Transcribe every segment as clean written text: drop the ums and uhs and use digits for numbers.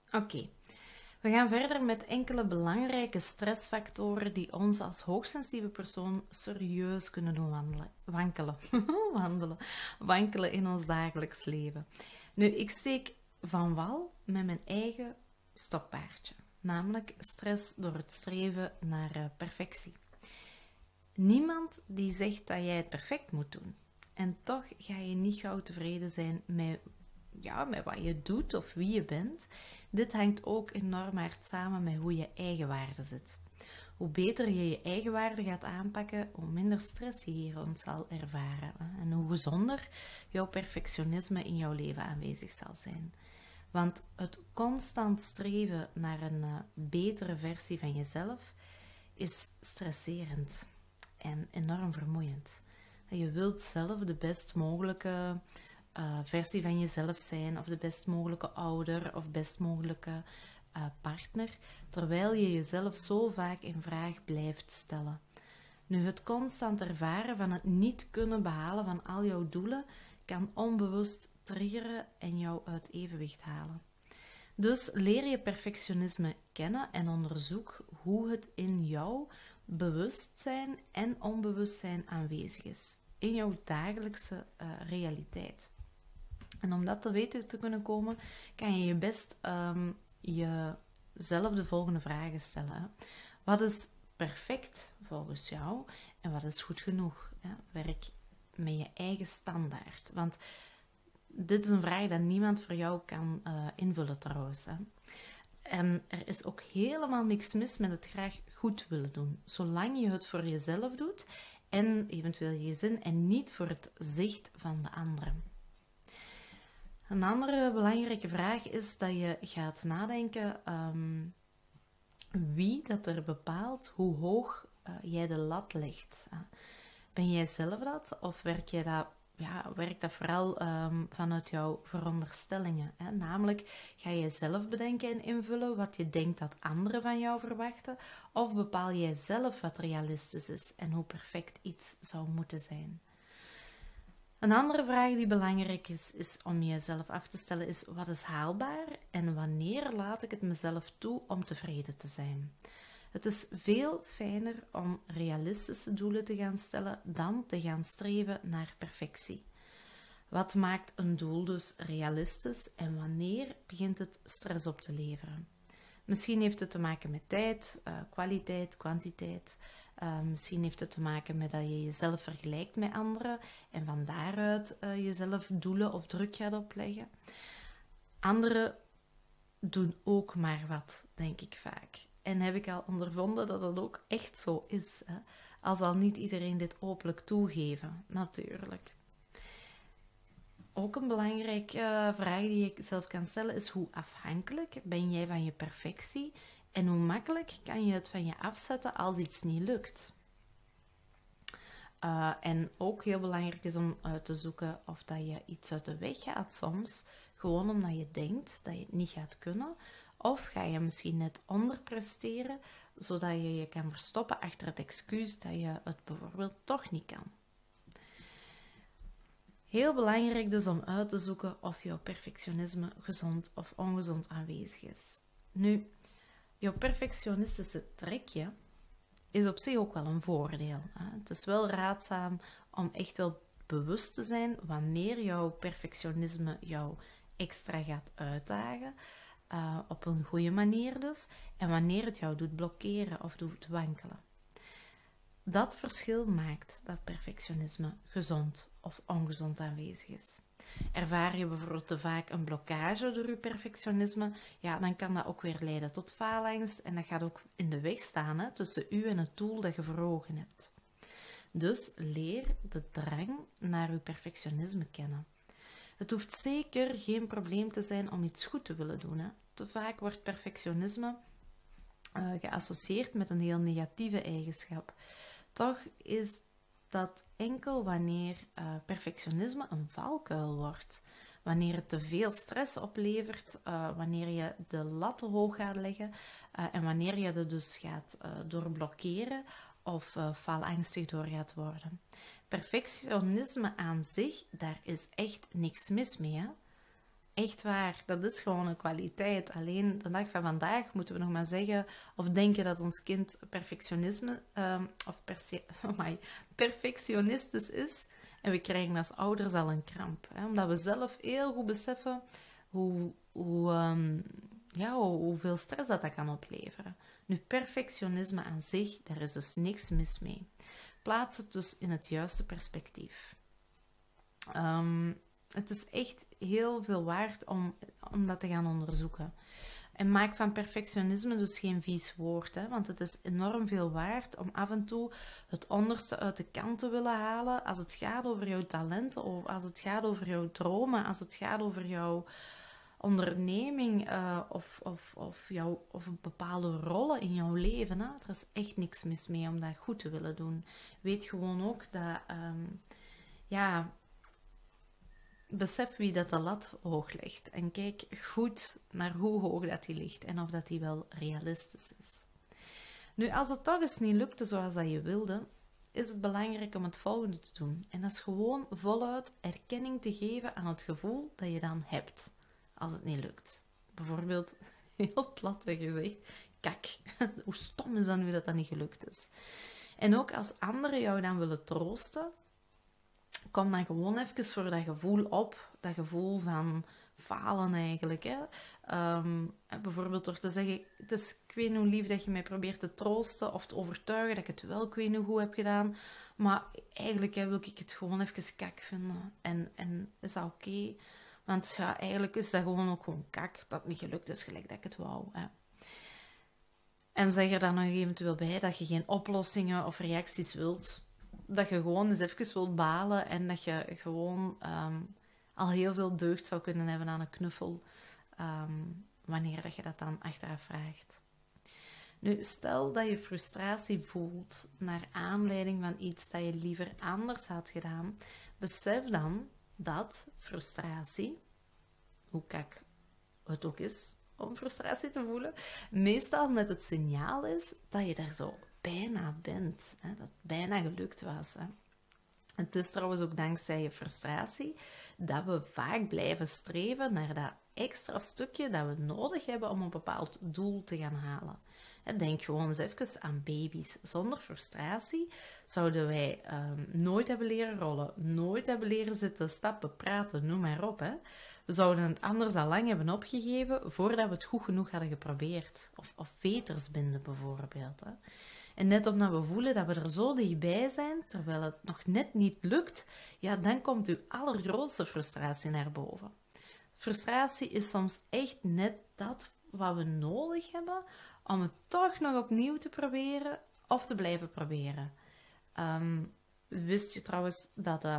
Oké. We gaan verder met enkele belangrijke stressfactoren die ons als hoogsensitieve persoon serieus kunnen doen wankelen in ons dagelijks leven. Nu, ik steek van wal met mijn eigen stokpaardje, namelijk stress door het streven naar perfectie. Niemand die zegt dat jij het perfect moet doen. En toch ga je niet gauw tevreden zijn met wat je doet of wie je bent. Dit hangt ook enorm hard samen met hoe je eigenwaarde zit. Hoe beter je je eigenwaarde gaat aanpakken, hoe minder stress je hier rond zal ervaren. En hoe gezonder jouw perfectionisme in jouw leven aanwezig zal zijn. Want het constant streven naar een betere versie van jezelf is stresserend en enorm vermoeiend. Je wilt zelf de best mogelijke versie van jezelf zijn, of de best mogelijke ouder of best mogelijke partner, terwijl je jezelf zo vaak in vraag blijft stellen. Nu, het constant ervaren van het niet kunnen behalen van al jouw doelen kan onbewust triggeren en jou uit evenwicht halen. Dus leer je perfectionisme kennen en onderzoek hoe het in jouw bewustzijn en onbewustzijn aanwezig is, in jouw dagelijkse realiteit. En om dat te weten te kunnen komen, kan je best jezelf de volgende vragen stellen. Wat is perfect volgens jou en wat is goed genoeg? Werk met je eigen standaard. Want dit is een vraag die niemand voor jou kan invullen trouwens. En er is ook helemaal niks mis met het graag goed willen doen. Zolang je het voor jezelf doet en eventueel je gezin en niet voor het zicht van de anderen. Een andere belangrijke vraag is dat je gaat nadenken wie dat er bepaalt hoe hoog jij de lat legt. Ben jij zelf dat of werkt dat vooral vanuit jouw veronderstellingen? Namelijk, ga jij zelf bedenken en invullen wat je denkt dat anderen van jou verwachten, of bepaal jij zelf wat realistisch is en hoe perfect iets zou moeten zijn? Een andere vraag die belangrijk is om jezelf af te stellen is: wat is haalbaar en wanneer laat ik het mezelf toe om tevreden te zijn? Het is veel fijner om realistische doelen te gaan stellen dan te gaan streven naar perfectie. Wat maakt een doel dus realistisch en wanneer begint het stress op te leveren? Misschien heeft het te maken met tijd, kwaliteit, kwantiteit. Misschien heeft het te maken met dat je jezelf vergelijkt met anderen en van daaruit jezelf doelen of druk gaat opleggen. Anderen doen ook maar wat, denk ik vaak. En heb ik al ondervonden dat dat ook echt zo is. Al zal niet iedereen dit openlijk toegeven, natuurlijk. Ook een belangrijke vraag die je zelf kan stellen is: hoe afhankelijk ben jij van je perfectie en hoe makkelijk kan je het van je afzetten als iets niet lukt? En ook heel belangrijk is om uit te zoeken of dat je iets uit de weg gaat soms, gewoon omdat je denkt dat je het niet gaat kunnen. Of ga je misschien net onderpresteren, zodat je je kan verstoppen achter het excuus dat je het bijvoorbeeld toch niet kan. Heel belangrijk dus om uit te zoeken of jouw perfectionisme gezond of ongezond aanwezig is. Nu, jouw perfectionistische trekje is op zich ook wel een voordeel. Het is wel raadzaam om echt wel bewust te zijn wanneer jouw perfectionisme jou extra gaat uitdagen, op een goede manier dus, en wanneer het jou doet blokkeren of doet wankelen. Dat verschil maakt dat perfectionisme gezond of ongezond aanwezig is. Ervaar je bijvoorbeeld te vaak een blokkage door je perfectionisme, ja, dan kan dat ook weer leiden tot faalangst en dat gaat ook in de weg staan tussen u en het doel dat je voor ogen hebt. Dus leer de drang naar je perfectionisme kennen. Het hoeft zeker geen probleem te zijn om iets goed te willen doen. Te vaak wordt perfectionisme geassocieerd met een heel negatieve eigenschap. Toch is dat enkel wanneer perfectionisme een valkuil wordt. Wanneer het te veel stress oplevert, wanneer je de lat te hoog gaat leggen en wanneer je er dus gaat doorblokkeren of faalangstig door gaat worden. Perfectionisme aan zich, daar is echt niks mis mee. echt waar, dat is gewoon een kwaliteit. Alleen de dag van vandaag moeten we nog maar zeggen of denken dat ons kind perfectionistisch is. En we krijgen als ouders al een kramp. Hè? Omdat we zelf heel goed beseffen hoeveel stress dat kan opleveren. Nu, perfectionisme aan zich, daar is dus niks mis mee. Plaats het dus in het juiste perspectief. Het is echt heel veel waard om dat te gaan onderzoeken. En maak van perfectionisme dus geen vies woord, hè? Want het is enorm veel waard om af en toe het onderste uit de kant te willen halen als het gaat over jouw talenten, of als het gaat over jouw dromen, als het gaat over jouw onderneming of bepaalde rollen in jouw leven. Hè? Er is echt niks mis mee om dat goed te willen doen. Weet gewoon ook dat... besef wie dat de lat hoog ligt. En kijk goed naar hoe hoog dat die ligt en of dat die wel realistisch is. Nu, als het toch eens niet lukte zoals dat je wilde, is het belangrijk om het volgende te doen. En dat is gewoon voluit erkenning te geven aan het gevoel dat je dan hebt als het niet lukt. Bijvoorbeeld, heel plat gezegd, kak, hoe stom is dat nu dat niet gelukt is. En ook als anderen jou dan willen troosten, kom dan gewoon even voor dat gevoel op. Dat gevoel van falen eigenlijk. Hè. Bijvoorbeeld door te zeggen, het is ik weet niet hoe lief dat je mij probeert te troosten of te overtuigen dat ik het wel ik weet niet goed heb gedaan. Maar eigenlijk wil ik het gewoon even kak vinden. En is dat oké? Want ja, eigenlijk is dat gewoon kak dat het niet gelukt is gelijk dat ik het wou. Hè. En zeg er dan nog eventueel bij dat je geen oplossingen of reacties wilt. Dat je gewoon eens even wilt balen en dat je gewoon al heel veel deugd zou kunnen hebben aan een knuffel wanneer dat je dat dan achteraf vraagt. Nu, stel dat je frustratie voelt naar aanleiding van iets dat je liever anders had gedaan, besef dan dat frustratie, hoe kak het ook is om frustratie te voelen, meestal net het signaal is dat je daar zo bijna bent. Hè? Dat het bijna gelukt was. Hè? Het is trouwens ook dankzij je frustratie dat we vaak blijven streven naar dat extra stukje dat we nodig hebben om een bepaald doel te gaan halen. Denk gewoon eens even aan baby's. Zonder frustratie zouden wij nooit hebben leren rollen, nooit hebben leren zitten, stappen, praten, noem maar op. Hè? We zouden het anders al lang hebben opgegeven voordat we het goed genoeg hadden geprobeerd. Of veters binden bijvoorbeeld. Hè? En net omdat we voelen dat we er zo dichtbij zijn, terwijl het nog net niet lukt, ja, dan komt uw allergrootste frustratie naar boven. Frustratie is soms echt net dat wat we nodig hebben om het toch nog opnieuw te proberen of te blijven proberen. Wist je trouwens dat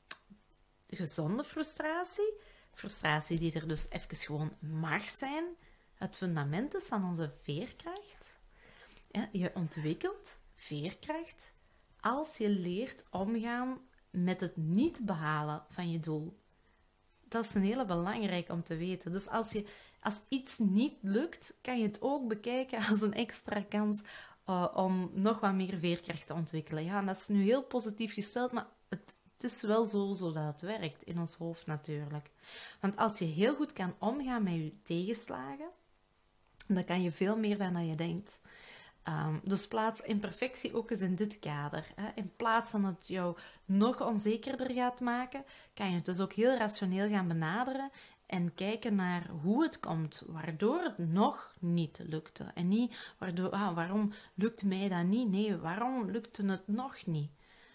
gezonde frustratie die er dus even gewoon mag zijn, het fundament is van onze veerkracht? Ja, je ontwikkelt veerkracht als je leert omgaan met het niet behalen van je doel. Dat is een hele belangrijk om te weten. Dus als iets niet lukt, kan je het ook bekijken als een extra kans om nog wat meer veerkracht te ontwikkelen. Ja, en dat is nu heel positief gesteld, maar het is wel zo dat het werkt in ons hoofd natuurlijk. Want als je heel goed kan omgaan met je tegenslagen, dan kan je veel meer dan je denkt. Dus plaats imperfectie ook eens in dit kader. Hè. In plaats van het jou nog onzekerder gaat maken, kan je het dus ook heel rationeel gaan benaderen en kijken naar hoe het komt, waardoor het nog niet lukte. En niet waarom lukt mij dat niet? Nee, waarom lukte het nog niet?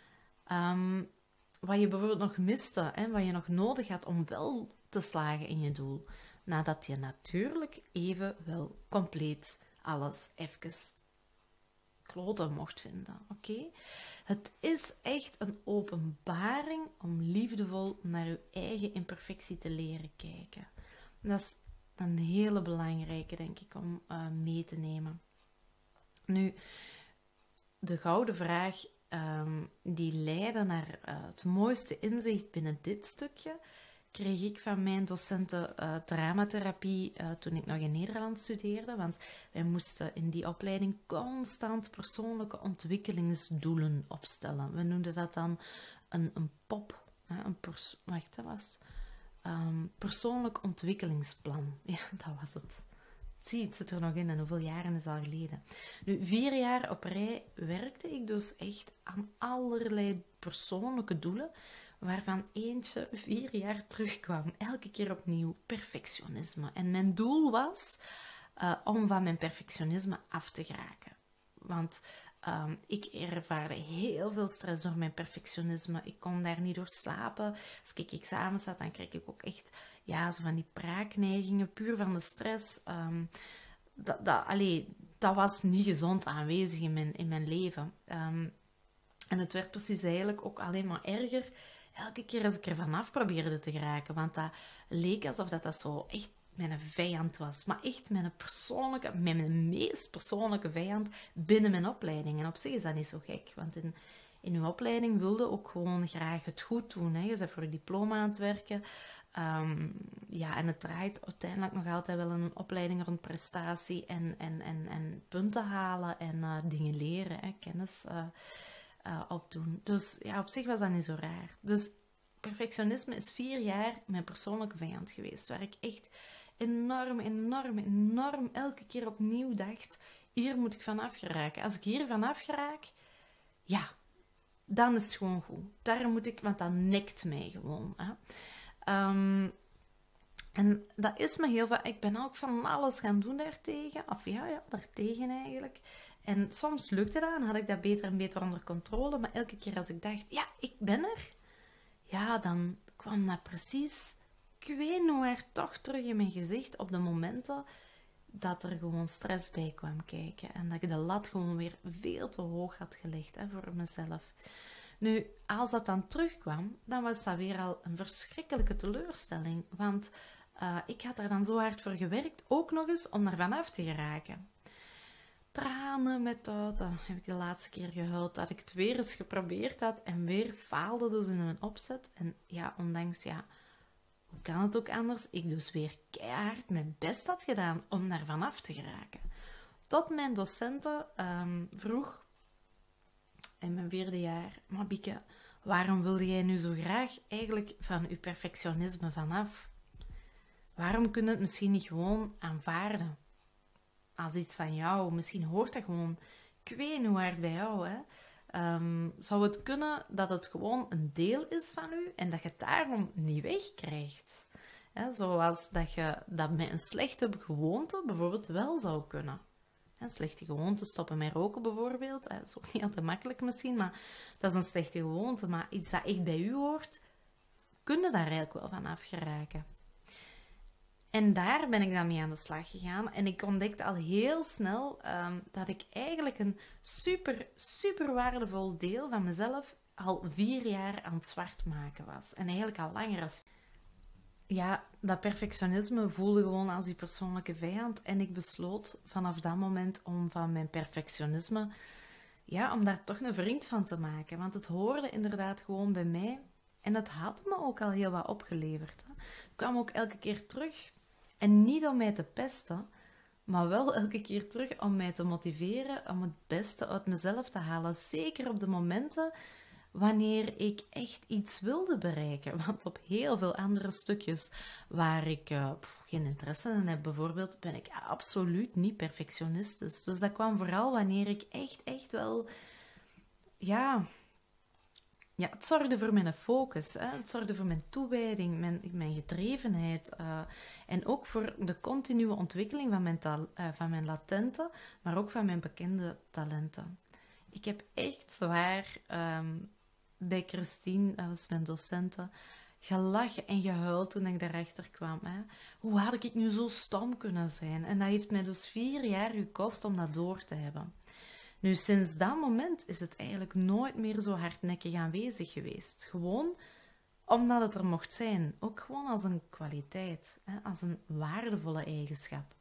Wat je bijvoorbeeld nog miste en wat je nog nodig had om wel te slagen in je doel. Nadat je natuurlijk even wel compleet alles even kloten mocht vinden. Oké? Het is echt een openbaring om liefdevol naar je eigen imperfectie te leren kijken. Dat is een hele belangrijke, denk ik, om mee te nemen. Nu, de gouden vraag die leidde naar het mooiste inzicht binnen dit stukje, kreeg ik van mijn docenten dramatherapie toen ik nog in Nederland studeerde. Want wij moesten in die opleiding constant persoonlijke ontwikkelingsdoelen opstellen. We noemden dat dan een pop. Wacht, dat was het. persoonlijk ontwikkelingsplan. Ja, dat was het. Zie, het zit er nog in en hoeveel jaren is al geleden. Nu, 4 jaar op rij werkte ik dus echt aan allerlei persoonlijke doelen, waarvan eentje 4 jaar terugkwam. Elke keer opnieuw perfectionisme. En mijn doel was om van mijn perfectionisme af te geraken. Want ik ervaarde heel veel stress door mijn perfectionisme. Ik kon daar niet door slapen. Als ik examens had, dan kreeg ik ook echt zo van die braakneigingen, puur van de stress. Dat was niet gezond aanwezig in mijn leven. En het werd precies eigenlijk ook alleen maar erger elke keer als ik er vanaf probeerde te geraken. Want dat leek alsof dat zo echt mijn vijand was. Maar echt mijn meest persoonlijke vijand binnen mijn opleiding. En op zich is dat niet zo gek. Want in uw opleiding wilde ook gewoon graag het goed doen. Hè. Je bent voor je diploma aan het werken. En het draait uiteindelijk nog altijd wel een opleiding rond prestatie en punten halen en dingen leren, hè, kennis opdoen. Dus ja, op zich was dat niet zo raar. Dus perfectionisme is 4 jaar mijn persoonlijke vijand geweest, waar ik echt enorm elke keer opnieuw dacht, hier moet ik vanaf geraken. Als ik hier vanaf geraak, ja, dan is het gewoon goed. Daar moet ik, want dat nekt mij gewoon. Hè. En dat is me heel veel. Ik ben ook van alles gaan doen daartegen. Of daartegen eigenlijk. En soms lukte dat en had ik dat beter en beter onder controle. Maar elke keer als ik dacht, ja, ik ben er. Ja, dan kwam dat precies, ik weet niet waar, toch terug in mijn gezicht op de momenten dat er gewoon stress bij kwam kijken. En dat ik de lat gewoon weer veel te hoog had gelegd voor mezelf. Nu, als dat dan terugkwam, dan was dat weer al een verschrikkelijke teleurstelling. Want ik had er dan zo hard voor gewerkt, ook nog eens om er vanaf te geraken. Tranen met tuiten heb ik de laatste keer gehuild dat ik het weer eens geprobeerd had en weer faalde dus in mijn opzet. En ja, ondanks, hoe kan het ook anders? Ik dus weer keihard mijn best had gedaan om daar vanaf te geraken. Tot mijn docenten vroeg in mijn 4e jaar, maar Bieke, waarom wilde jij nu zo graag eigenlijk van je perfectionisme vanaf? Waarom kun je het misschien niet gewoon aanvaarden? Als iets van jou, misschien hoort dat gewoon, ik weet niet waar bij jou, hè. Zou het kunnen dat het gewoon een deel is van u en dat je het daarom niet wegkrijgt? Hè, zoals dat je dat met een slechte gewoonte bijvoorbeeld wel zou kunnen. Een slechte gewoonte, stoppen met roken bijvoorbeeld. Dat is ook niet altijd makkelijk misschien, maar dat is een slechte gewoonte. Maar iets dat echt bij u hoort, kun je daar eigenlijk wel van afgeraken. En daar ben ik dan mee aan de slag gegaan. En ik ontdekte al heel snel dat ik eigenlijk een super waardevol deel van mezelf al 4 jaar aan het zwart maken was. En eigenlijk al langer als... Ja, dat perfectionisme voelde gewoon als die persoonlijke vijand. En ik besloot vanaf dat moment om van mijn perfectionisme, om daar toch een vriend van te maken. Want het hoorde inderdaad gewoon bij mij. En dat had me ook al heel wat opgeleverd. Hè. Het kwam ook elke keer terug. En niet om mij te pesten, maar wel elke keer terug om mij te motiveren om het beste uit mezelf te halen. Zeker op de momenten wanneer ik echt iets wilde bereiken. Want op heel veel andere stukjes waar ik geen interesse in heb, bijvoorbeeld, ben ik absoluut niet perfectionistisch. Dus dat kwam vooral wanneer ik echt wel... Ja, het zorgde voor mijn focus, hè. Het zorgde voor mijn toewijding, mijn gedrevenheid en ook voor de continue ontwikkeling van mijn latente, maar ook van mijn bekende talenten. Ik heb echt zwaar bij Christine, dat was mijn docente, gelachen en gehuild toen ik daarachter kwam. Hè. Hoe had ik nu zo stom kunnen zijn? En dat heeft mij dus 4 jaar gekost om dat door te hebben. Nu, sinds dat moment is het eigenlijk nooit meer zo hardnekkig aanwezig geweest. Gewoon omdat het er mocht zijn. Ook gewoon als een kwaliteit, hè, als een waardevolle eigenschap.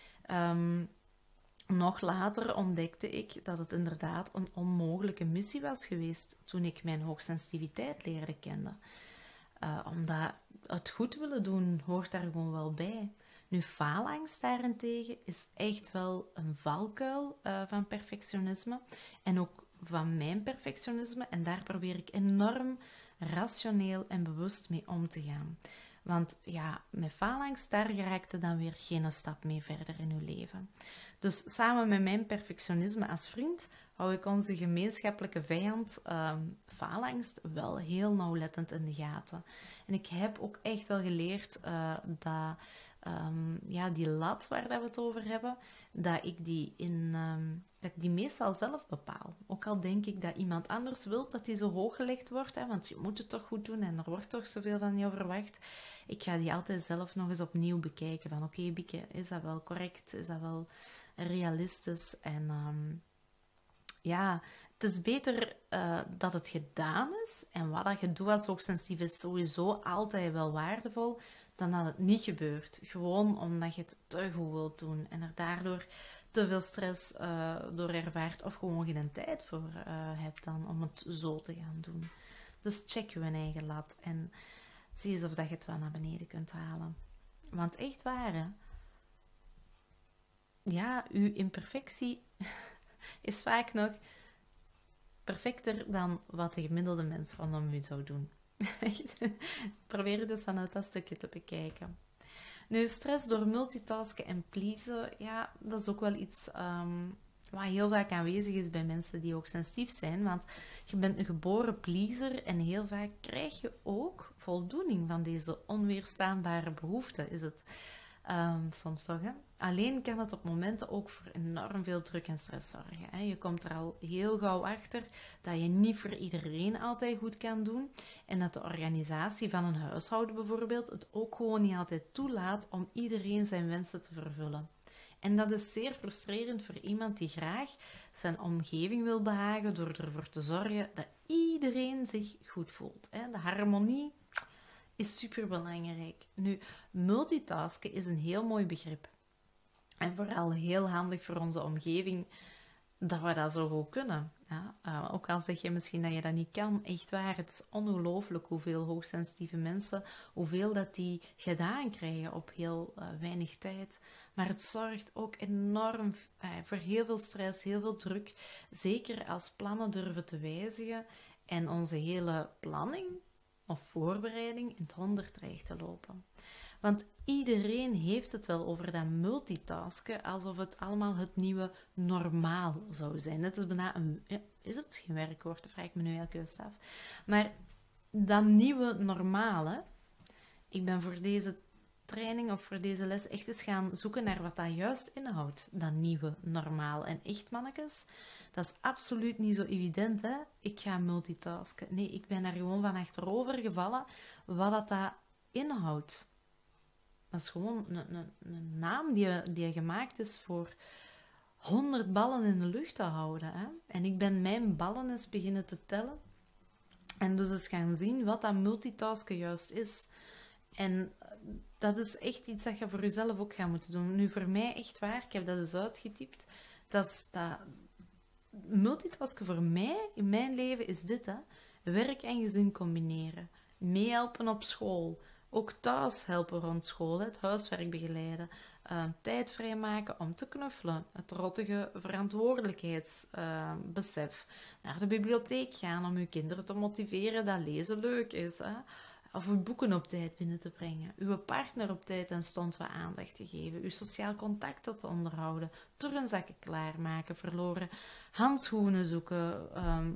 Nog later ontdekte ik dat het inderdaad een onmogelijke missie was geweest toen ik mijn hoogsensitiviteit leerde kennen. Omdat het goed willen doen hoort daar gewoon wel bij. Nu, faalangst daarentegen is echt wel een valkuil van perfectionisme. En ook van mijn perfectionisme. En daar probeer ik enorm rationeel en bewust mee om te gaan. Want ja, met faalangst, daar geraakt je dan weer geen stap mee verder in je leven. Dus samen met mijn perfectionisme als vriend hou ik onze gemeenschappelijke vijand, faalangst, wel heel nauwlettend in de gaten. En ik heb ook echt wel geleerd dat ja, die lat waar dat we het over hebben, dat ik die meestal zelf bepaal. Ook al denk ik dat iemand anders wil dat die zo hoog gelegd wordt, hè, want je moet het toch goed doen en er wordt toch zoveel van jou verwacht. Ik ga die altijd zelf nog eens opnieuw bekijken. Van oké, Bieke, is dat wel correct? Is dat wel realistisch? En ja, het is beter dat het gedaan is. En wat dat je doet als hoogsensitief is sowieso altijd wel waardevol, dan dat het niet gebeurt. Gewoon omdat je het te goed wilt doen en er daardoor te veel stress door ervaart of gewoon geen tijd voor hebt dan om het zo te gaan doen. Dus check je eigen lat en zie eens of dat je het wel naar beneden kunt halen. Want echt waar, hè? Ja, uw imperfectie is vaak nog perfecter dan wat de gemiddelde mens rondom u zou doen. Probeer dus vanuit dat stukje te bekijken. Nu, stress door multitasken en pleasen, ja, dat is ook wel iets wat heel vaak aanwezig is bij mensen die ook sensitief zijn. Want je bent een geboren pleaser en heel vaak krijg je ook voldoening van deze onweerstaanbare behoefte, is het soms toch, hè? Alleen kan het op momenten ook voor enorm veel druk en stress zorgen. Hè? Je komt er al heel gauw achter dat je niet voor iedereen altijd goed kan doen. En dat de organisatie van een huishouden bijvoorbeeld het ook gewoon niet altijd toelaat om iedereen zijn wensen te vervullen. En dat is zeer frustrerend voor iemand die graag zijn omgeving wil behagen door ervoor te zorgen dat iedereen zich goed voelt. Hè? De harmonie is superbelangrijk. Nu, multitasken is een heel mooi begrip. En vooral heel handig voor onze omgeving dat we dat zo goed kunnen. Ja, ook al zeg je misschien dat je dat niet kan, echt waar, het is ongelooflijk hoeveel hoogsensitieve mensen, hoeveel dat die gedaan krijgen op heel weinig tijd. Maar het zorgt ook enorm voor heel veel stress, heel veel druk. Zeker als plannen durven te wijzigen en onze hele planning of voorbereiding in het honderd dreigt te lopen. Want iedereen heeft het wel over dat multitasken, alsof het allemaal het nieuwe normaal zou zijn. Het is bijna is het geen werkwoord? Dat vraag ik me nu elke keer af. Maar dat nieuwe normale, ik ben voor deze training of voor deze les echt eens gaan zoeken naar wat dat juist inhoudt, dat nieuwe normaal. En echt, mannetjes, dat is absoluut niet zo evident, hè? Ik ga multitasken. Nee, ik ben er gewoon van achterover gevallen wat dat inhoudt. Dat is gewoon een naam die gemaakt is voor 100 ballen in de lucht te houden. Hè? En ik ben mijn ballen eens beginnen te tellen. En dus eens gaan zien wat dat multitasken juist is. En dat is echt iets dat je voor jezelf ook gaat moeten doen. Nu, voor mij echt waar, ik heb dat eens uitgetypt. Dat multitasken voor mij, in mijn leven, is dit. Hè? Werk en gezin combineren. Meehelpen op school. Ook thuis helpen rond school, het huiswerk begeleiden, tijd vrijmaken om te knuffelen, het rottige verantwoordelijkheidsbesef, naar de bibliotheek gaan om uw kinderen te motiveren dat lezen leuk is, hè? Of uw boeken op tijd binnen te brengen, uw partner op tijd en stond wat aandacht te geven, uw sociaal contact te onderhouden, turnzakken klaarmaken, verloren handschoenen zoeken,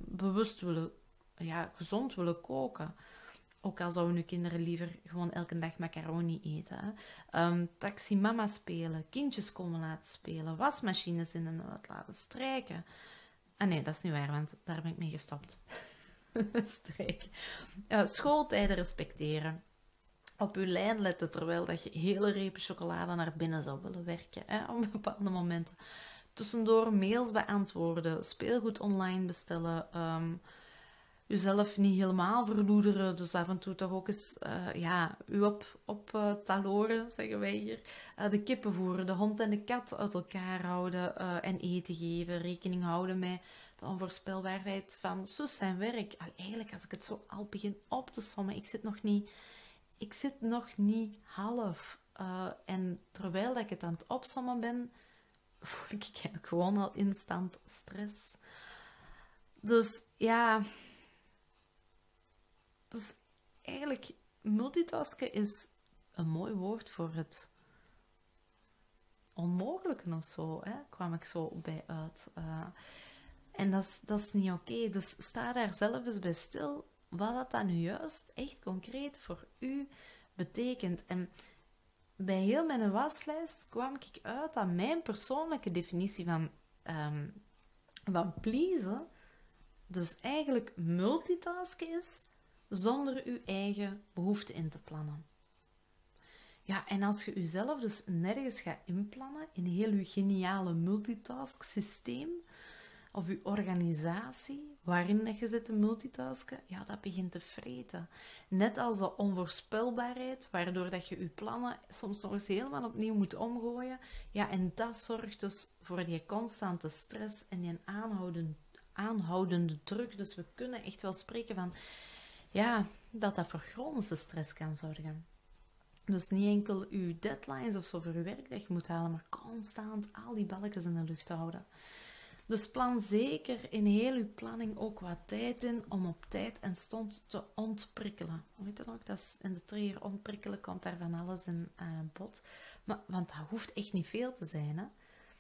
gezond willen koken. Ook al zouden uw kinderen liever gewoon elke dag macaroni eten. Taxi mama spelen, kindjes komen laten spelen, wasmachines in en uit laten strijken. Ah nee, dat is niet waar, want daar ben ik mee gestopt. Strijken. Schooltijden respecteren. Op uw lijn letten terwijl dat je hele repen chocolade naar binnen zou willen werken. Op bepaalde momenten. Tussendoor mails beantwoorden, speelgoed online bestellen... Uzelf niet helemaal verloederen, dus af en toe toch ook eens u op taloren, zeggen wij hier. De kippen voeren, de hond en de kat uit elkaar houden en eten geven. Rekening houden met de onvoorspelbaarheid van zus zijn werk. Eigenlijk, als ik het zo al begin op te sommen, ik zit nog niet half. En terwijl dat ik het aan het opsommen ben, voel ik eigenlijk gewoon al instant stress. Dus ja... Dus eigenlijk, multitasken is een mooi woord voor het onmogelijke of zo, hè? Kwam ik zo bij uit. En dat is niet oké. Dus sta daar zelf eens bij stil wat dat nu juist echt concreet voor u betekent. En bij heel mijn waslijst kwam ik uit dat mijn persoonlijke definitie van pleasen dus eigenlijk multitasken is zonder uw eigen behoefte in te plannen. Ja, en als je jezelf dus nergens gaat inplannen in heel je geniale multitask systeem of je organisatie waarin je zit te multitasken, ja, dat begint te vreten. Net als de onvoorspelbaarheid, waardoor dat je je plannen soms nog eens helemaal opnieuw moet omgooien. Ja, en dat zorgt dus voor die constante stress en die aanhoudende druk. Dus we kunnen echt wel spreken van, ja, dat voor chronische stress kan zorgen. Dus niet enkel uw deadlines of zo voor uw werk dat je moet halen, maar constant al die balletjes in de lucht houden. Dus plan zeker in heel uw planning ook wat tijd in om op tijd en stond te ontprikkelen. Weet je nog, dat is in de trigger ontprikkelen komt daar van alles in bod. Want dat hoeft echt niet veel te zijn, hè.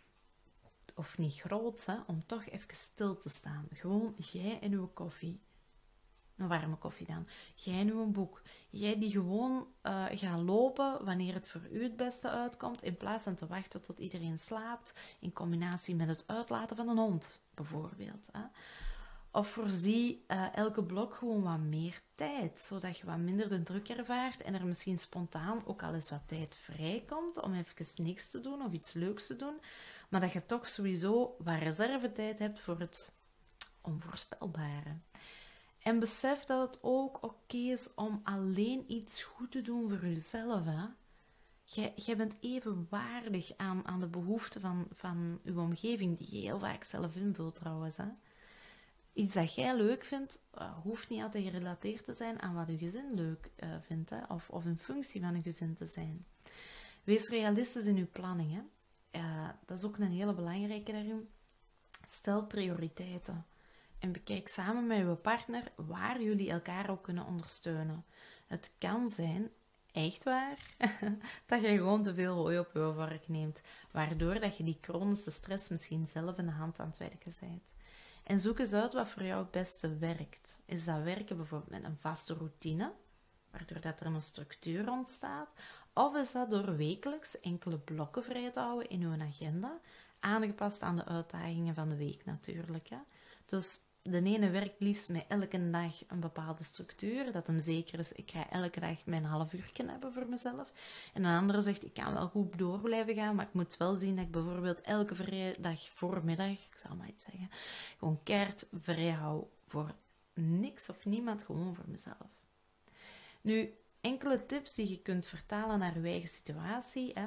Of niet groot, hè, om toch even stil te staan. Gewoon jij en uw koffie. Een warme koffie dan. Jij en uw boek. Jij die gewoon gaat lopen wanneer het voor u het beste uitkomt, in plaats van te wachten tot iedereen slaapt, in combinatie met het uitlaten van een hond, bijvoorbeeld. Hè. Of voorzie elke blok gewoon wat meer tijd, zodat je wat minder de druk ervaart en er misschien spontaan ook al eens wat tijd vrijkomt om even niks te doen of iets leuks te doen, maar dat je toch sowieso wat reservetijd hebt voor het onvoorspelbare. En besef dat het ook oké is om alleen iets goed te doen voor jezelf. Hè? Jij bent even waardig aan de behoeften van je omgeving, die je heel vaak zelf invult trouwens. Hè? Iets dat jij leuk vindt, hoeft niet altijd gerelateerd te zijn aan wat je gezin leuk vindt. Hè? Of een functie van je gezin te zijn. Wees realistisch in je planning. Hè? Dat is ook een hele belangrijke daarin. Stel prioriteiten. En bekijk samen met je partner waar jullie elkaar ook kunnen ondersteunen. Het kan zijn, echt waar, dat je gewoon te veel hooi op je vork neemt, waardoor dat je die chronische stress misschien zelf in de hand aan het werken bent. En zoek eens uit wat voor jou het beste werkt. Is dat werken bijvoorbeeld met een vaste routine, waardoor dat er een structuur ontstaat? Of is dat door wekelijks enkele blokken vrij te houden in uw agenda, aangepast aan de uitdagingen van de week natuurlijk. Hè? Dus de ene werkt liefst met elke dag een bepaalde structuur, dat hem zeker is, ik ga elke dag mijn half uurtje hebben voor mezelf. En een andere zegt, ik kan wel goed door blijven gaan, maar ik moet wel zien dat ik bijvoorbeeld elke vrijdag voormiddag, ik zal maar iets zeggen, gewoon keihard vrij hou voor niks of niemand, gewoon voor mezelf. Nu, enkele tips die je kunt vertalen naar je eigen situatie, hè.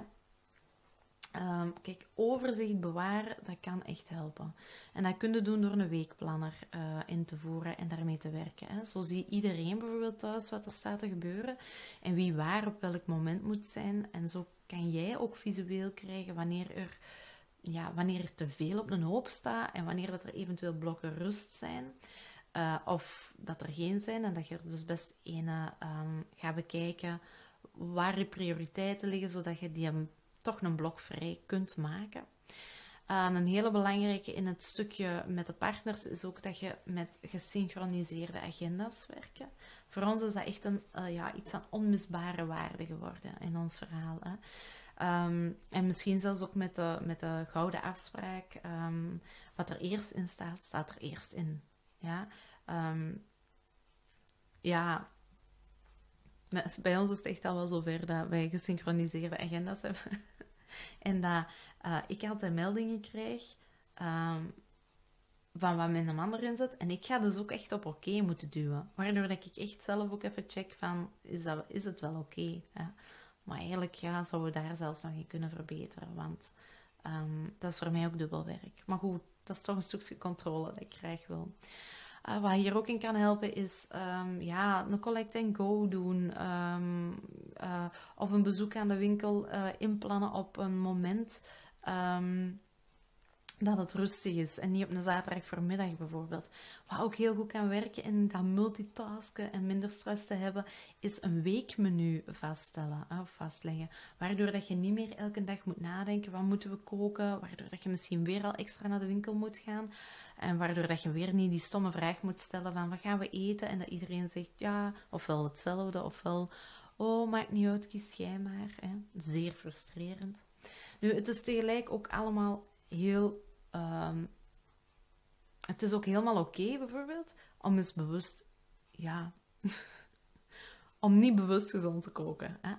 Kijk, overzicht bewaren, dat kan echt helpen. En dat kun je doen door een weekplanner in te voeren en daarmee te werken. Hè. Zo ziet iedereen bijvoorbeeld thuis wat er staat te gebeuren en wie waar op welk moment moet zijn. En zo kan jij ook visueel krijgen wanneer er te veel op een hoop staat en wanneer dat er eventueel blokken rust zijn. Of dat er geen zijn en dat je er dus best gaat bekijken waar je prioriteiten liggen, zodat je die toch een blok vrij kunt maken. Een hele belangrijke in het stukje met de partners is ook dat je met gesynchroniseerde agenda's werkt. Voor ons is dat echt iets van onmisbare waarde geworden in ons verhaal. Hè. En misschien zelfs ook met de gouden afspraak. Wat er eerst in staat, staat er eerst in. Ja, bij ons is het echt al wel zover dat wij gesynchroniseerde agenda's hebben. En dat ik altijd meldingen krijg van wat mijn man erin zit. En ik ga dus ook echt op oké moeten duwen. Waardoor dat ik echt zelf ook even check van, is het wel oké? Maar eigenlijk zouden we daar zelfs nog in kunnen verbeteren. Want dat is voor mij ook dubbel werk. Maar goed, dat is toch een stukje controle dat ik graag wil. Wat hier ook in kan helpen is een collect and go doen. Of een bezoek aan de winkel inplannen op een moment Dat het rustig is en niet op een zaterdag voormiddag bijvoorbeeld. Wat ook heel goed kan werken in dat multitasken en minder stress te hebben, is een weekmenu vaststellen of vastleggen. Waardoor dat je niet meer elke dag moet nadenken, wat moeten we koken? Waardoor dat je misschien weer al extra naar de winkel moet gaan. En waardoor dat je weer niet die stomme vraag moet stellen van wat gaan we eten? En dat iedereen zegt ja, ofwel hetzelfde, ofwel oh, maakt niet uit, kies jij maar. Hè. Zeer frustrerend. Nu, het is tegelijk ook allemaal heel... het is ook helemaal oké, bijvoorbeeld, om eens bewust... Ja... om niet bewust gezond te koken. Hè.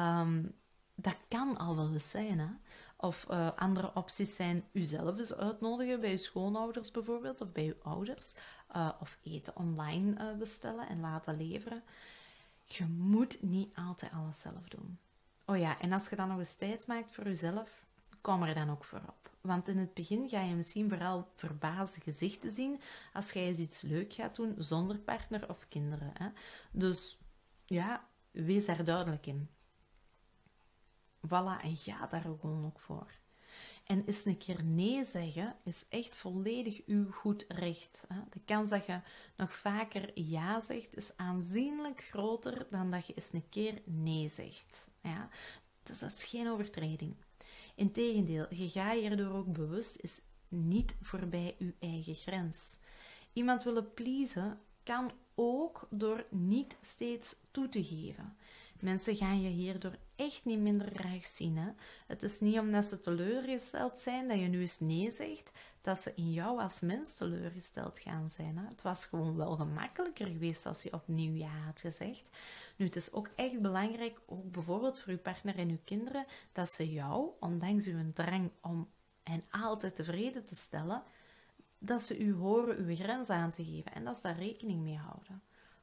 Dat kan al wel eens zijn. Hè. Of andere opties zijn uzelf eens uitnodigen bij je schoonouders bijvoorbeeld, of bij je ouders. Of eten online bestellen en laten leveren. Je moet niet altijd alles zelf doen. Oh ja, en als je dan nog eens tijd maakt voor jezelf, kom er dan ook voor op. Want in het begin ga je misschien vooral verbaasde gezichten zien als jij eens iets leuk gaat doen zonder partner of kinderen. Hè? Dus ja, wees daar duidelijk in. Voilà, en ga daar gewoon ook voor. En eens een keer nee zeggen is echt volledig uw goed recht. Hè? De kans dat je nog vaker ja zegt is aanzienlijk groter dan dat je eens een keer nee zegt. Ja? Dus dat is geen overtreding. Integendeel, je gaat hierdoor ook bewust is niet voorbij uw eigen grens. Iemand willen pleasen kan ook door niet steeds toe te geven. Mensen gaan je hierdoor echt niet minder graag zien. Hè? Het is niet omdat ze teleurgesteld zijn dat je nu eens nee zegt, dat ze in jou als mens teleurgesteld gaan zijn. Hè? Het was gewoon wel gemakkelijker geweest als je opnieuw ja had gezegd. Nu, het is ook echt belangrijk, ook bijvoorbeeld voor je partner en je kinderen, dat ze jou, ondanks uw drang om hen altijd tevreden te stellen, dat ze u horen uw grens aan te geven en dat ze daar rekening mee houden.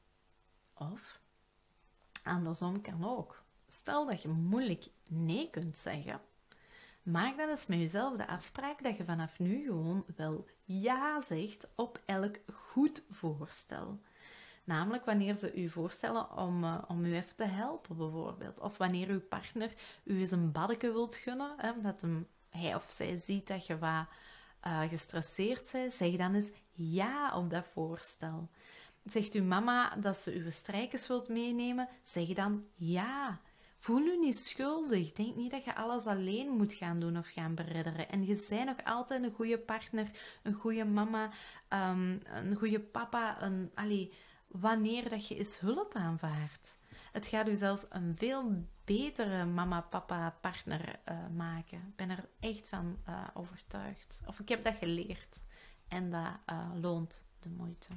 Of, andersom kan ook. Stel dat je moeilijk nee kunt zeggen, maak dan eens met jezelf de afspraak dat je vanaf nu gewoon wel ja zegt op elk goed voorstel. Namelijk wanneer ze u voorstellen om u even te helpen, bijvoorbeeld. Of wanneer uw partner u eens een baddeke wilt gunnen, hè, dat hij of zij ziet dat je wat gestresseerd bent, zeg dan eens ja op dat voorstel. Zegt uw mama dat ze uw strijkers wilt meenemen, zeg dan ja. Voel u niet schuldig. Denk niet dat je alles alleen moet gaan doen of gaan beredderen. En je bent nog altijd een goede partner, een goede mama, een goede papa. Wanneer dat je eens hulp aanvaardt. Het gaat u zelfs een veel betere mama, papa, partner maken. Ik ben er echt van overtuigd. Of ik heb dat geleerd. En dat loont de moeite.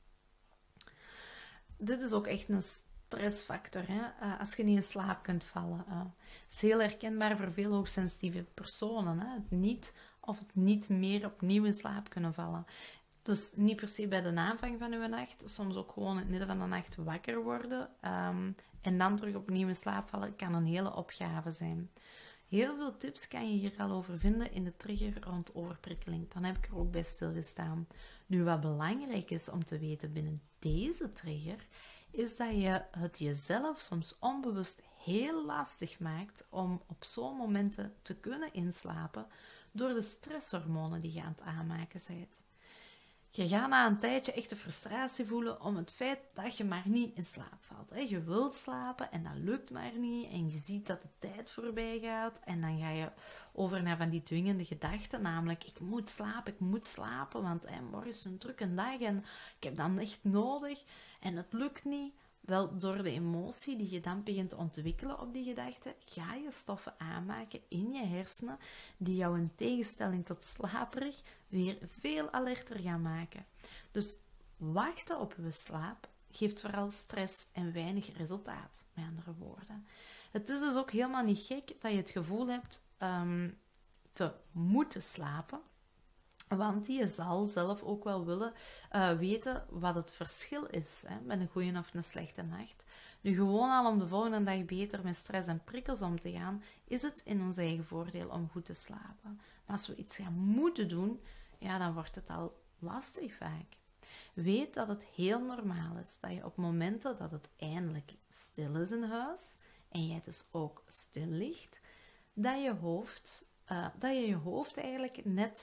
Dit is ook echt een stressfactor. Hè? Als je niet in slaap kunt vallen. Het is heel herkenbaar voor veel hoogsensitieve personen. Hè? Het niet meer opnieuw in slaap kunnen vallen. Dus niet per se bij de aanvang van uw nacht. Soms ook gewoon in het midden van de nacht wakker worden. En dan terug opnieuw in slaap vallen kan een hele opgave zijn. Heel veel tips kan je hier al over vinden in de trigger rond overprikkeling. Dan heb ik er ook bij stilgestaan. Nu, wat belangrijk is om te weten binnen deze trigger, is dat je het jezelf soms onbewust heel lastig maakt om op zo'n momenten te kunnen inslapen door de stresshormonen die je aan het aanmaken bent. Je gaat na een tijdje echt de frustratie voelen om het feit dat je maar niet in slaap valt. Je wilt slapen en dat lukt maar niet. En je ziet dat de tijd voorbij gaat. En dan ga je over naar van die dwingende gedachten. Namelijk, ik moet slapen. Want morgen is een drukke dag en ik heb dat echt nodig. En het lukt niet. Wel, door de emotie die je dan begint te ontwikkelen op die gedachten, ga je stoffen aanmaken in je hersenen die jou in tegenstelling tot slaperig weer veel alerter gaan maken. Dus wachten op je slaap geeft vooral stress en weinig resultaat, met andere woorden. Het is dus ook helemaal niet gek dat je het gevoel hebt te moeten slapen. Want je zal zelf ook wel willen weten wat het verschil is met een goede of een slechte nacht. Nu, gewoon al om de volgende dag beter met stress en prikkels om te gaan, is het in ons eigen voordeel om goed te slapen. Maar als we iets gaan moeten doen, ja, dan wordt het al lastig vaak. Weet dat het heel normaal is dat je op momenten dat het eindelijk stil is in huis, en jij dus ook stil ligt, dat je je hoofd eigenlijk net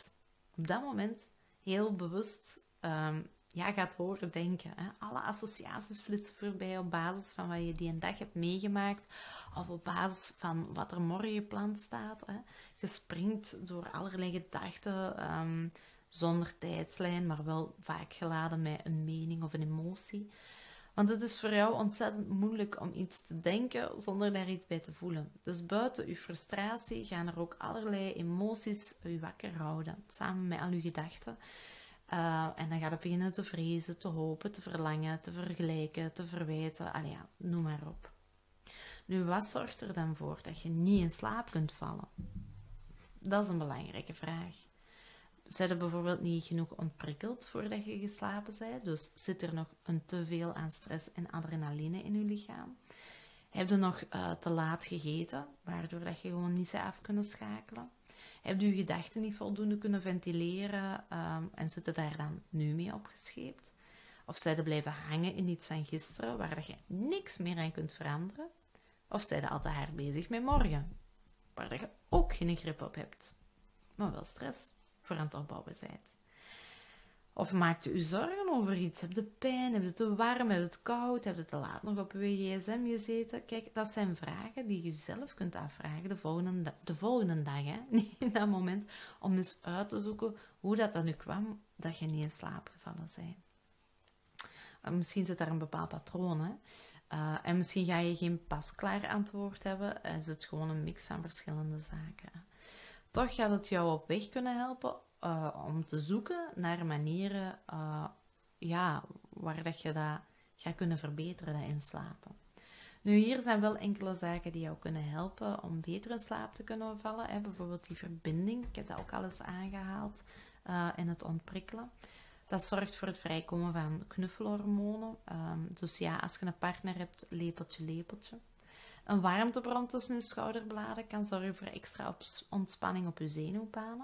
op dat moment heel bewust gaat horen denken. Hè. Alle associaties flitsen voorbij op basis van wat je die een dag hebt meegemaakt of op basis van wat er morgen gepland staat. Hè. Je springt door allerlei gedachten zonder tijdslijn, maar wel vaak geladen met een mening of een emotie. Want het is voor jou ontzettend moeilijk om iets te denken zonder daar iets bij te voelen. Dus buiten je frustratie gaan er ook allerlei emoties je wakker houden, samen met al je gedachten. En dan gaat het beginnen te vrezen, te hopen, te verlangen, te vergelijken, te verwijten. Allee, ja, noem maar op. Nu, wat zorgt er dan voor dat je niet in slaap kunt vallen? Dat is een belangrijke vraag. Zijn er bijvoorbeeld niet genoeg ontprikkeld voordat je geslapen bent? Dus zit er nog een te veel aan stress en adrenaline in je lichaam? Heb je nog te laat gegeten, waardoor dat je gewoon niet bent af kunnen schakelen? Heb je je gedachten niet voldoende kunnen ventileren en zitten daar dan nu mee opgescheept? Of zijn je blijven hangen in iets van gisteren waar dat je niks meer aan kunt veranderen? Of zijn je al te hard bezig met morgen, waar dat je ook geen grip op hebt, maar wel stress voor aan het opbouwen bent? Of maakt u zorgen over iets? Heb je pijn? Heb je te warm? Heb je het koud? Heb je te laat nog op je gsm gezeten? Kijk, dat zijn vragen die je zelf kunt afvragen de volgende dag. Hè? Niet in dat moment, om eens uit te zoeken hoe dat nu kwam dat je niet in slaap gevallen bent. Misschien zit daar een bepaald patroon. Hè? En misschien ga je geen pasklaar antwoord hebben. Is het gewoon een mix van verschillende zaken. Toch gaat het jou op weg kunnen helpen om te zoeken naar manieren waar dat je dat gaat kunnen verbeteren, dat inslapen. Nu, hier zijn wel enkele zaken die jou kunnen helpen om beter in slaap te kunnen vallen. Hè. Bijvoorbeeld die verbinding, ik heb dat ook al eens aangehaald, en het ontprikkelen. Dat zorgt voor het vrijkomen van knuffelhormonen. Dus ja, als je een partner hebt, lepeltje, lepeltje. Een warmtebron tussen je schouderbladen kan zorgen voor extra ontspanning op je zenuwbanen.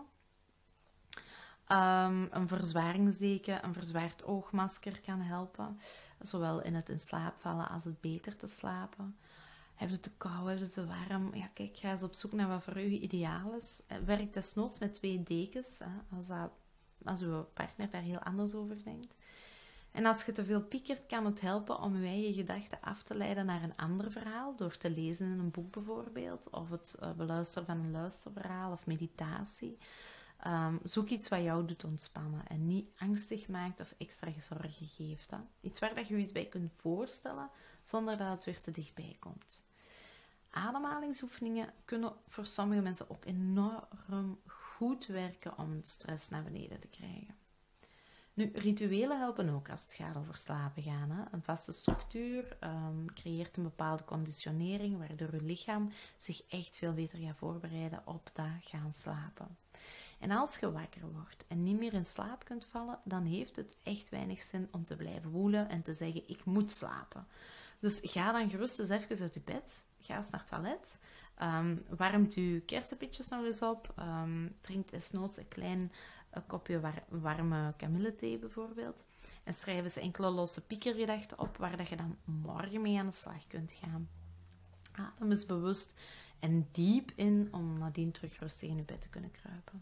Een verzwaringsdeken, een verzwaard oogmasker kan helpen. Zowel in het in slaap vallen als het beter te slapen. Heb je te koud, heb je te warm? Ja, kijk, ga eens op zoek naar wat voor u ideaal is. Werk desnoods met 2 dekens, hè, als uw partner daar heel anders over denkt. En als je te veel piekert, kan het helpen om je eigen gedachten af te leiden naar een ander verhaal, door te lezen in een boek bijvoorbeeld, of het beluisteren van een luisterverhaal of meditatie. Zoek iets wat jou doet ontspannen en niet angstig maakt of extra zorgen geeft. Hè? Iets waar dat je iets bij kunt voorstellen, zonder dat het weer te dichtbij komt. Ademhalingsoefeningen kunnen voor sommige mensen ook enorm goed werken om stress naar beneden te krijgen. Nu, rituelen helpen ook als het gaat over slapen gaan. Hè. Een vaste structuur creëert een bepaalde conditionering, waardoor je lichaam zich echt veel beter gaat voorbereiden op dat gaan slapen. En als je wakker wordt en niet meer in slaap kunt vallen, dan heeft het echt weinig zin om te blijven woelen en te zeggen, ik moet slapen. Dus ga dan gerust eens even uit je bed, ga eens naar het toilet, warmt je kersenpitjes nog eens op, drink desnoods een klein kopje warme kamillethee bijvoorbeeld. En schrijf eens enkele losse piekergedachten op waar dat je dan morgen mee aan de slag kunt gaan. Adem eens bewust en diep in om nadien terug rustig in je bed te kunnen kruipen.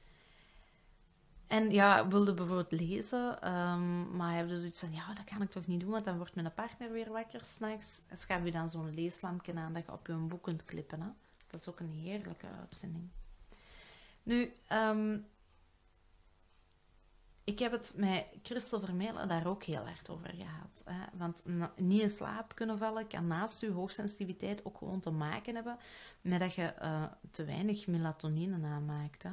En ja, wilde bijvoorbeeld lezen, maar heb je zoiets van, ja, dat kan ik toch niet doen, want dan wordt mijn partner weer wakker 's nachts. Schaf je dan zo'n leeslampje aan dat je op je boek kunt klippen. Hè? Dat is ook een heerlijke uitvinding. Nu, ik heb het met Christel Vermeulen daar ook heel hard over gehad. Hè? Want niet in slaap kunnen vallen kan naast je hoogsensitiviteit ook gewoon te maken hebben met dat je te weinig melatonine aanmaakt. Hè?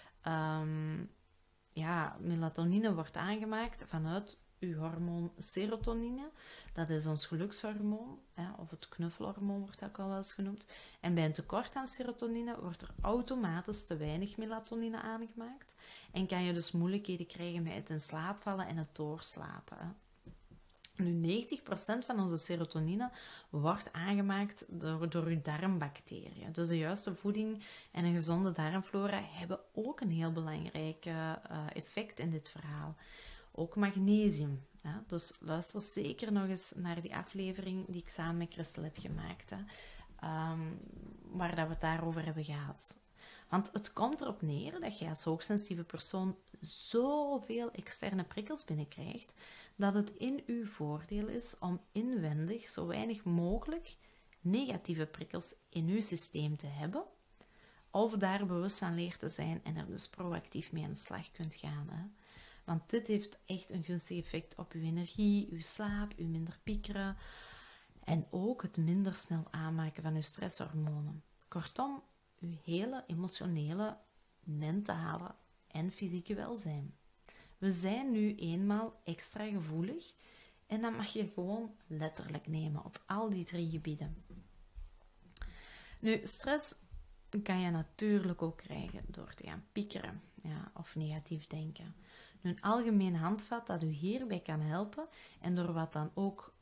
Melatonine wordt aangemaakt vanuit uw hormoon serotonine. Dat is ons gelukshormoon, of het knuffelhormoon wordt ook al wel eens genoemd. En bij een tekort aan serotonine wordt er automatisch te weinig melatonine aangemaakt. En kan je dus moeilijkheden krijgen met het in slaap vallen en het doorslapen. Hè. Nu, 90% van onze serotonine wordt aangemaakt door uw darmbacteriën. Dus de juiste voeding en een gezonde darmflora hebben ook een heel belangrijk effect in dit verhaal. Ook magnesium. Ja? Dus luister zeker nog eens naar die aflevering die ik samen met Christel heb gemaakt. Hè? Waar dat we het daarover hebben gehad. Want het komt erop neer dat je als hoogsensitieve persoon zoveel externe prikkels binnenkrijgt, dat het in uw voordeel is om inwendig zo weinig mogelijk negatieve prikkels in uw systeem te hebben, of daar bewust van leert te zijn en er dus proactief mee aan de slag kunt gaan. Hè? Want dit heeft echt een gunstig effect op uw energie, uw slaap, uw minder piekeren en ook het minder snel aanmaken van uw stresshormonen. Kortom, uw hele emotionele, mentale en fysieke welzijn. We zijn nu eenmaal extra gevoelig en dat mag je gewoon letterlijk nemen op al die 3 gebieden. Nu, stress kan je natuurlijk ook krijgen door te gaan piekeren, of negatief denken. Nu, een algemeen handvat dat u hierbij kan helpen en door wat dan ook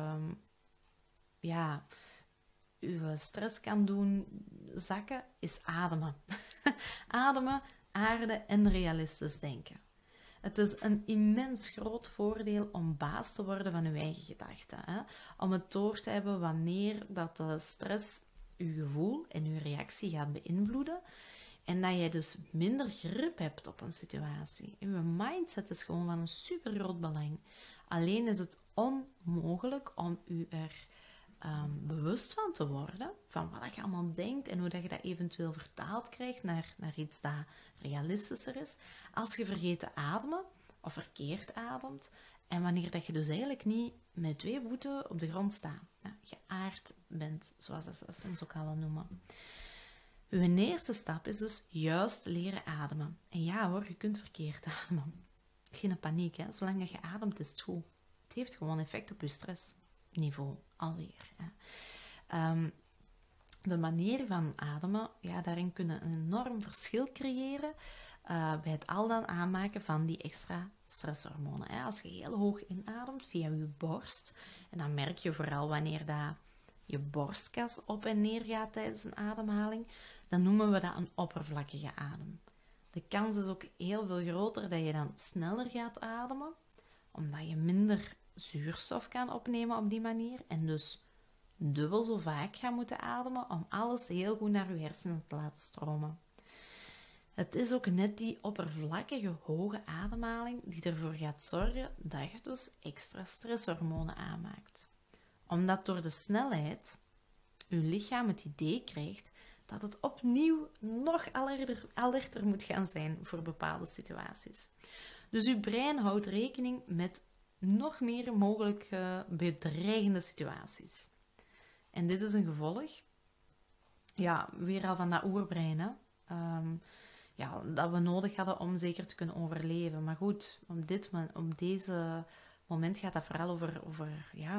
uw stress kan doen zakken, is ademen. Ademen, aarden en realistisch denken. Het is een immens groot voordeel om baas te worden van uw eigen gedachten. Hè? Om het door te hebben wanneer dat de stress uw gevoel en uw reactie gaat beïnvloeden. En dat jij dus minder grip hebt op een situatie. Uw mindset is gewoon van een super groot belang. Alleen is het onmogelijk om u er bewust van te worden, van wat je allemaal denkt en hoe dat je dat eventueel vertaald krijgt naar iets dat realistischer is, als je vergeet te ademen of verkeerd ademt en wanneer dat je dus eigenlijk niet met 2 voeten op de grond staat. Geaard bent, zoals dat ze soms ook al wel noemen. Uw eerste stap is dus juist leren ademen. En ja hoor, je kunt verkeerd ademen. Geen paniek, hè. Zolang dat je ademt is het goed. Het heeft gewoon effect op je stressniveau, alweer. Hè. De manier van ademen, daarin kunnen een enorm verschil creëren bij het al dan aanmaken van die extra stresshormonen. Hè. Als je heel hoog inademt via je borst, en dan merk je vooral wanneer dat je borstkas op en neer gaat tijdens een ademhaling, dan noemen we dat een oppervlakkige adem. De kans is ook heel veel groter dat je dan sneller gaat ademen, omdat je minder zuurstof kan opnemen op die manier en dus dubbel zo vaak gaat moeten ademen om alles heel goed naar je hersenen te laten stromen. Het is ook net die oppervlakkige hoge ademhaling die ervoor gaat zorgen dat je dus extra stresshormonen aanmaakt. Omdat door de snelheid je lichaam het idee krijgt dat het opnieuw nog alerter moet gaan zijn voor bepaalde situaties. Dus uw brein houdt rekening met nog meer mogelijke bedreigende situaties. En dit is een gevolg, weer al van dat oerbrein, hè. Dat we nodig hadden om zeker te kunnen overleven. Maar goed, op deze moment gaat dat vooral over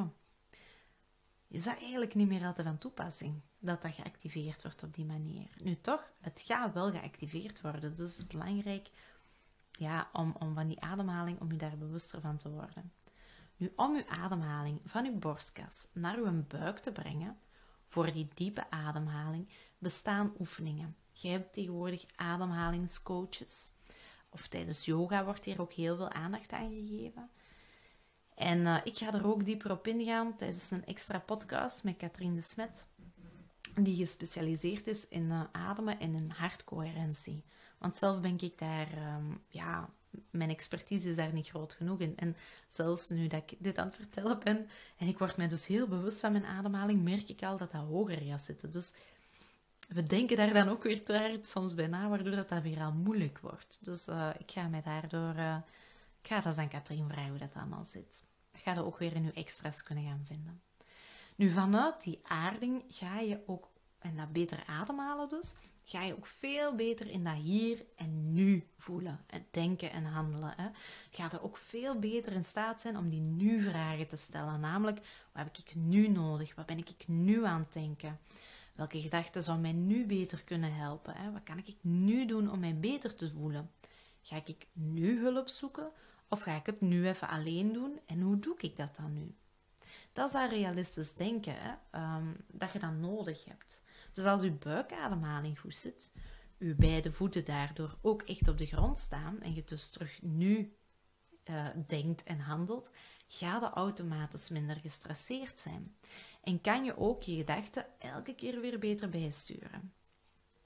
is dat eigenlijk niet meer altijd van toepassing, dat geactiveerd wordt op die manier. Nu toch, het gaat wel geactiveerd worden, dus het is belangrijk om van die ademhaling, om je daar bewuster van te worden. Nu, om uw ademhaling van uw borstkas naar uw buik te brengen, voor die diepe ademhaling, bestaan oefeningen. Je hebt tegenwoordig ademhalingscoaches, of tijdens yoga wordt hier ook heel veel aandacht aan gegeven. En ik ga er ook dieper op ingaan tijdens een extra podcast met Katrien de Smet, die gespecialiseerd is in ademen en in hartcoherentie. Want zelf ben ik daar, mijn expertise is daar niet groot genoeg in. En zelfs nu dat ik dit aan het vertellen ben, en ik word mij dus heel bewust van mijn ademhaling, merk ik al dat hoger gaat zitten. Dus we denken daar dan ook weer te soms bij na, waardoor dat weer al moeilijk wordt. Dus ik ga mij daardoor... ik ga dat eens aan Katrien vragen hoe dat allemaal zit. Dat ga je ook weer in je extra's kunnen gaan vinden. Nu, vanuit die aarding ga je ook, en dat beter ademhalen dus, ga je ook veel beter in dat hier en nu voelen. En denken en handelen. Hè. Ga je ook veel beter in staat zijn om die nu-vragen te stellen. Namelijk, wat heb ik nu nodig? Wat ben ik nu aan het denken? Welke gedachten zou mij nu beter kunnen helpen? Hè? Wat kan ik nu doen om mij beter te voelen? Ga ik nu hulp zoeken? Of ga ik het nu even alleen doen? En hoe doe ik dat dan nu? Dat is dat realistisch denken, hè? Dat je dat nodig hebt. Dus als uw buikademhaling goed zit, uw beide voeten daardoor ook echt op de grond staan en je dus terug nu denkt en handelt, ga je automatisch minder gestresseerd zijn. En kan je ook je gedachten elke keer weer beter bijsturen.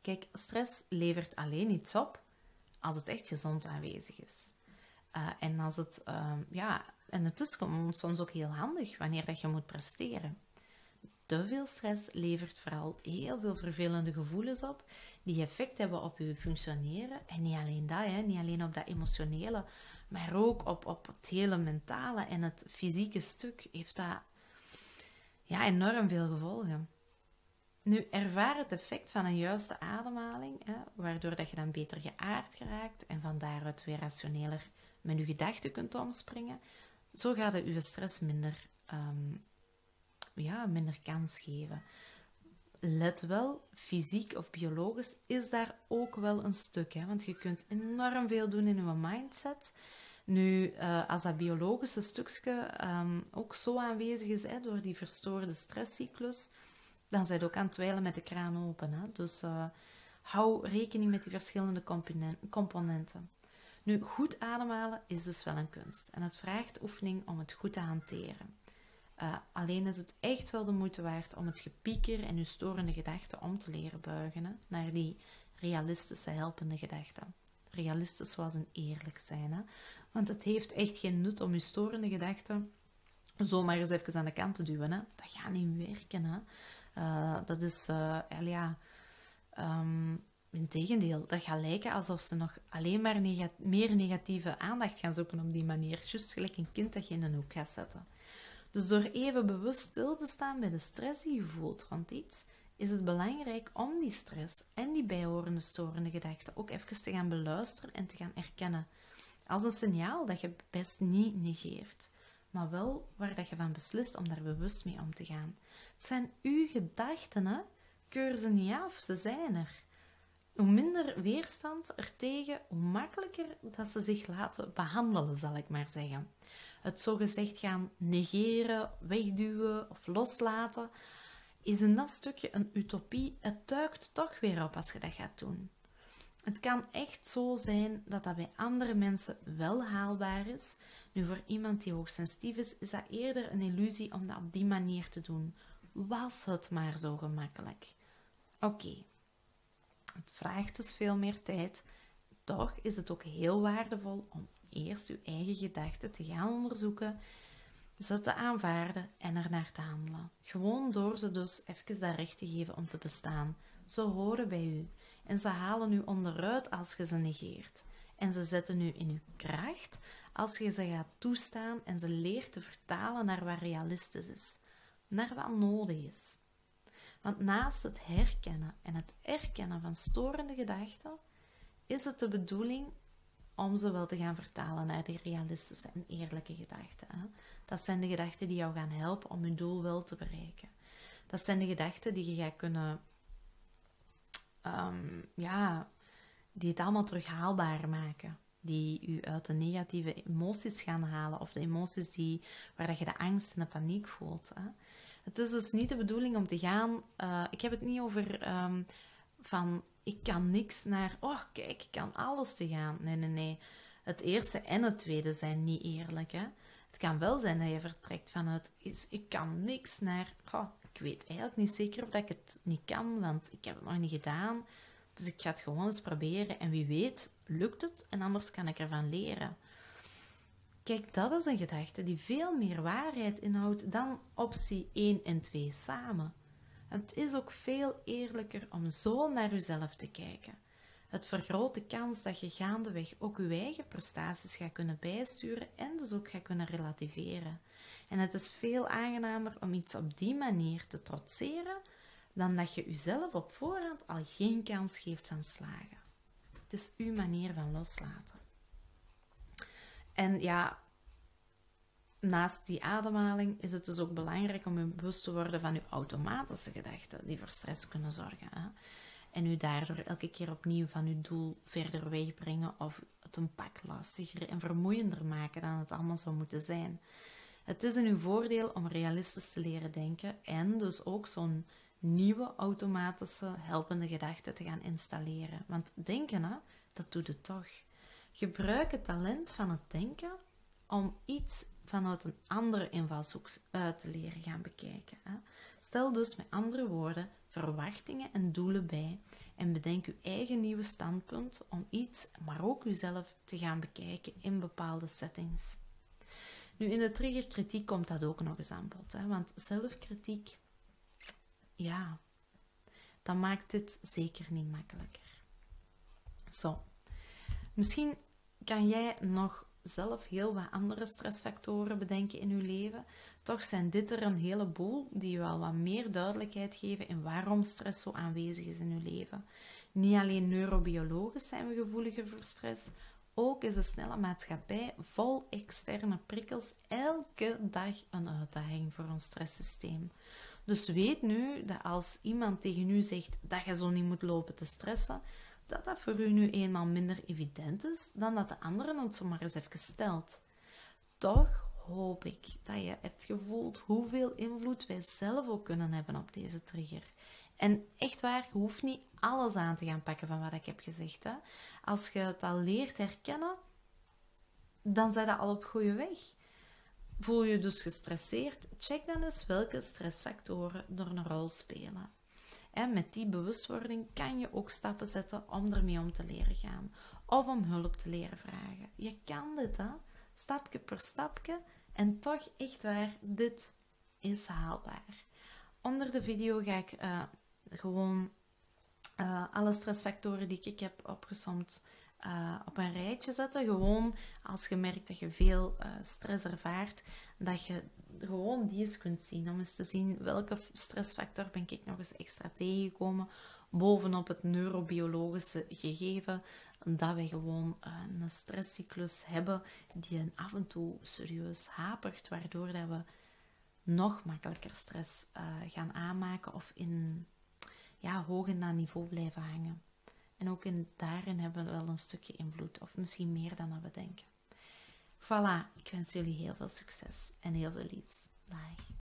Kijk, stress levert alleen iets op als het echt gezond aanwezig is. En als het, en het is soms ook heel handig wanneer dat je moet presteren. Te veel stress levert vooral heel veel vervelende gevoelens op, die effect hebben op je functioneren. En niet alleen dat, niet alleen op dat emotionele, maar ook op het hele mentale en het fysieke stuk heeft dat enorm veel gevolgen. Nu, ervaar het effect van een juiste ademhaling, waardoor dat je dan beter geaard geraakt en van daaruit weer rationeler met je gedachten kunt omspringen. Zo gaat het je stress minder kans geven. Let wel, fysiek of biologisch is daar ook wel een stuk, want je kunt enorm veel doen in je mindset. Nu, als dat biologische stukje ook zo aanwezig is door die verstoorde stresscyclus, dan zijn je ook aan het twijlen met de kraan open. Dus hou rekening met die verschillende componenten. Nu, goed ademhalen is dus wel een kunst. En het vraagt oefening om het goed te hanteren. Alleen is het echt wel de moeite waard om het gepieker en je storende gedachten om te leren buigen naar die realistische, helpende gedachten. Realistisch zoals een eerlijk zijn. Want het heeft echt geen nut om je storende gedachten zomaar eens even aan de kant te duwen. Dat gaat niet werken. Dat is, integendeel, dat gaat lijken alsof ze nog alleen maar meer negatieve aandacht gaan zoeken op die manier. Juist gelijk een kind dat je in een hoek gaat zetten. Dus door even bewust stil te staan bij de stress die je voelt rond iets, is het belangrijk om die stress en die bijhorende storende gedachten ook even te gaan beluisteren en te gaan erkennen. Als een signaal dat je best niet negeert, maar wel waar dat je van beslist om daar bewust mee om te gaan. Het zijn uw gedachten, keur ze niet af, ze zijn er. Hoe minder weerstand ertegen, hoe makkelijker dat ze zich laten behandelen, zal ik maar zeggen. Het zogezegd gaan negeren, wegduwen of loslaten, is in dat stukje een utopie. Het duikt toch weer op als je dat gaat doen. Het kan echt zo zijn dat dat bij andere mensen wel haalbaar is. Nu, voor iemand die hoogsensitief is, is dat eerder een illusie om dat op die manier te doen. Was het maar zo gemakkelijk. Oké. Het vraagt dus veel meer tijd. Toch is het ook heel waardevol om eerst uw eigen gedachten te gaan onderzoeken, ze te aanvaarden en ernaar te handelen. Gewoon door ze dus even dat recht te geven om te bestaan. Ze horen bij u en ze halen u onderuit als je ze negeert. En ze zetten u in uw kracht als je ze gaat toestaan en ze leert te vertalen naar wat realistisch is, naar wat nodig is. Want naast het herkennen en het erkennen van storende gedachten, is het de bedoeling om ze wel te gaan vertalen naar die realistische en eerlijke gedachten. Dat zijn de gedachten die jou gaan helpen om je doel wel te bereiken. Dat zijn de gedachten die je gaat kunnen, die het allemaal terug haalbaar maken. Die u uit de negatieve emoties gaan halen, of de emoties waar dat je de angst en de paniek voelt. Het is dus niet de bedoeling om te gaan, ik heb het niet over van ik kan niks naar, oh kijk, ik kan alles te gaan. Nee. Het eerste en het tweede zijn niet eerlijk. Het kan wel zijn dat je vertrekt vanuit, ik kan niks naar, oh, ik weet eigenlijk niet zeker of dat ik het niet kan, want ik heb het nog niet gedaan. Dus ik ga het gewoon eens proberen en wie weet lukt het en anders kan ik ervan leren. Kijk, dat is een gedachte die veel meer waarheid inhoudt dan optie 1 en 2 samen. Het is ook veel eerlijker om zo naar jezelf te kijken. Het vergroot de kans dat je gaandeweg ook je eigen prestaties gaat kunnen bijsturen en dus ook gaat kunnen relativeren. En het is veel aangenamer om iets op die manier te trotseren dan dat je jezelf op voorhand al geen kans geeft van slagen. Het is uw manier van loslaten. En ja, naast die ademhaling is het dus ook belangrijk om je bewust te worden van je automatische gedachten die voor stress kunnen zorgen. En u daardoor elke keer opnieuw van uw doel verder wegbrengen of het een pak lastiger en vermoeiender maken dan het allemaal zou moeten zijn. Het is in uw voordeel om realistisch te leren denken en dus ook zo'n nieuwe automatische helpende gedachten te gaan installeren. Want denken, dat doet het toch. Gebruik het talent van het denken om iets vanuit een andere invalshoek te leren gaan bekijken. Stel dus met andere woorden, verwachtingen en doelen bij en bedenk uw eigen nieuwe standpunt om iets, maar ook uzelf te gaan bekijken in bepaalde settings. Nu, in de triggerkritiek komt dat ook nog eens aan bod, hè? Want zelfkritiek, ja, dat maakt dit zeker niet makkelijker. Zo, misschien kan jij nog zelf heel wat andere stressfactoren bedenken in je leven. Toch zijn dit er een heleboel die je wel wat meer duidelijkheid geven in waarom stress zo aanwezig is in je leven. Niet alleen neurobiologisch zijn we gevoeliger voor stress, ook is de snelle maatschappij vol externe prikkels elke dag een uitdaging voor ons stresssysteem. Dus weet nu dat als iemand tegen u zegt dat je zo niet moet lopen te stressen, dat voor u nu eenmaal minder evident is dan dat de anderen het zomaar eens even stelt. Toch hoop ik dat je hebt gevoeld hoeveel invloed wij zelf ook kunnen hebben op deze trigger. En echt waar, je hoeft niet alles aan te gaan pakken van wat ik heb gezegd. Hè? Als je het al leert herkennen, dan zit je al op goede weg. Voel je dus gestresseerd? Check dan eens welke stressfactoren er een rol spelen. En met die bewustwording kan je ook stappen zetten om ermee om te leren gaan. Of om hulp te leren vragen. Je kan dit, hè? Stapje per stapje. En toch echt waar, dit is haalbaar. Onder de video ga ik gewoon alle stressfactoren die ik heb opgesomd op een rijtje zetten. Gewoon als je merkt dat je veel stress ervaart, dat je gewoon die eens kunt zien. Om eens te zien welke stressfactor ben ik nog eens extra tegengekomen. Bovenop het neurobiologische gegeven dat we gewoon een stresscyclus hebben die af en toe serieus hapert, waardoor dat we nog makkelijker stress gaan aanmaken of hoog in dat niveau blijven hangen. En ook daarin hebben we wel een stukje invloed, of misschien meer dan we denken. Voilà, ik wens jullie heel veel succes en heel veel liefs. Bye.